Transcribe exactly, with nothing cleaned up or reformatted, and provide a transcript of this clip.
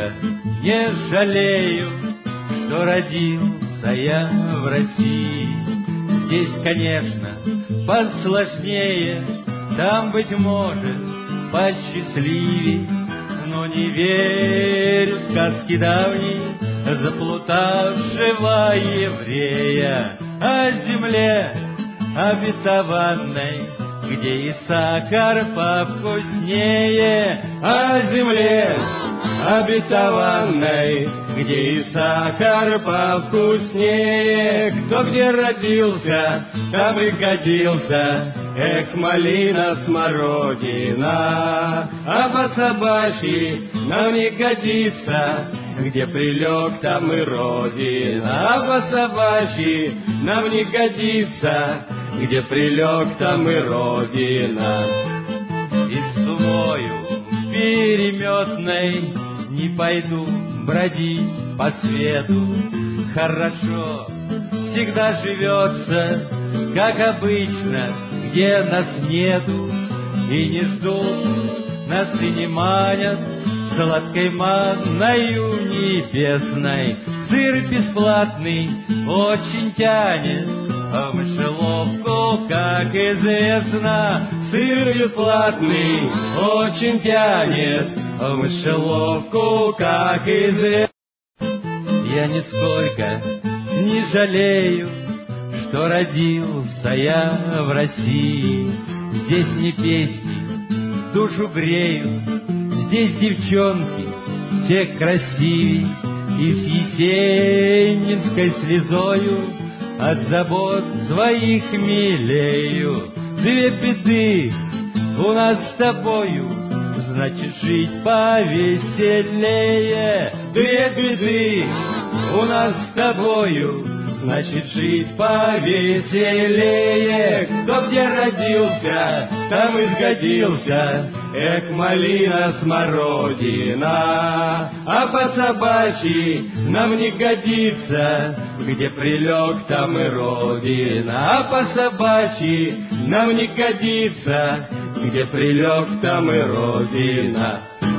нисколько не жалею, что родился я в России. Здесь, конечно, посложнее, там, быть может, посчастливей, но не верю в сказки давние заплутавшего еврея о земле обетованной, где и сахар повкуснее, о земле обетованной, где и сахар повкуснее. Кто где родился, там и годился, эх, малина, смородина, а по-собачьи нам не годится, где прилег, там и родина, а по-собачьи нам не годится, где прилег, там и родина. И с умою переметной не пойду бродить по свету. Хорошо всегда живется, как обычно, где нас нету. И не ждут, нас и не манят сладкой манною небесной. Сыр бесплатный очень тянет, а в мышеловку, как известно. Сыр бесплатный очень тянет, а в мышеловку, как известно. Я нисколько не жалею, что родился я в России. Здесь не песни душу греют, здесь девчонки все красивей, и с есенинской слезою от забот своих милею. Две беды у нас с тобою, значит жить повеселее. Две беды у нас с тобою, значит жить повеселее. Кто где родился, там и сгодился, эх, малина, смородина, а по-собачьи нам не годится, где прилег, там и родина, а по-собачьи нам не годится, где прилег, там и родина.